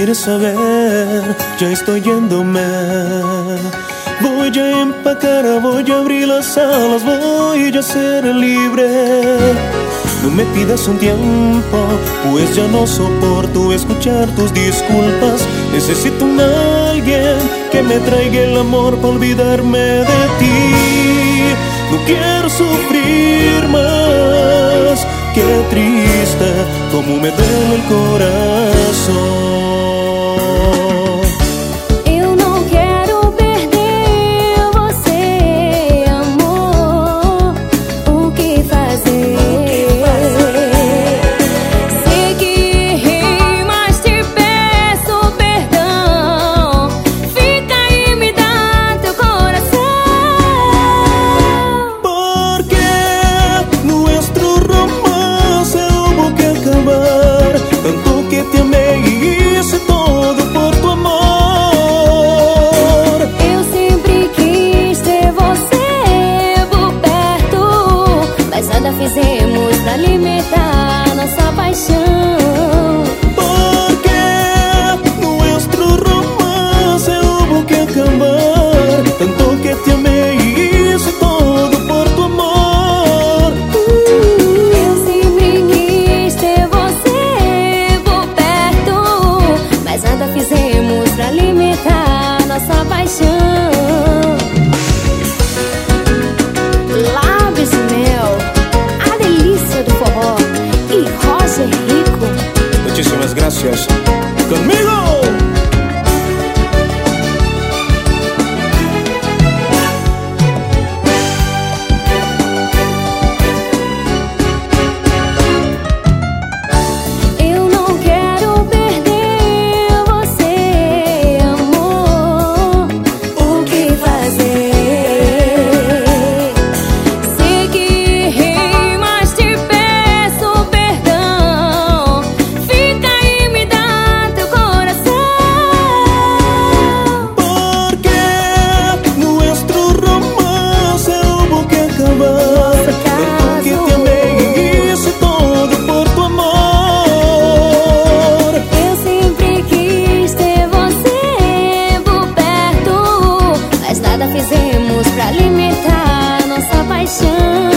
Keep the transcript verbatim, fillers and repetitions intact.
quieres saber, ya estoy yéndome. Voy a empacar, voy a abrir las alas, voy a ser libre. No me pidas un tiempo, pues ya no soporto escuchar tus disculpas. Necesito un alguien que me traiga el amor para olvidarme de ti. No quiero sufrir más, qué triste, como me duele el corazón. Tanto que te amei e hice todo por tu amor. Eu sempre quis ter você por perto, mas nada fizemos pra alimentar nossa paixão. Porque nuestro romance hubo que acabar. Tanto que te amei e hice todo por tu amor. Eu sempre quis ter você, mas nada fizemos pra alimentar nossa paixão. Lábios de mel, a delícia do forró e Roger Rico. Muchísimas gracias. Conmigo. Fizemos pra alimentar nossa paixão.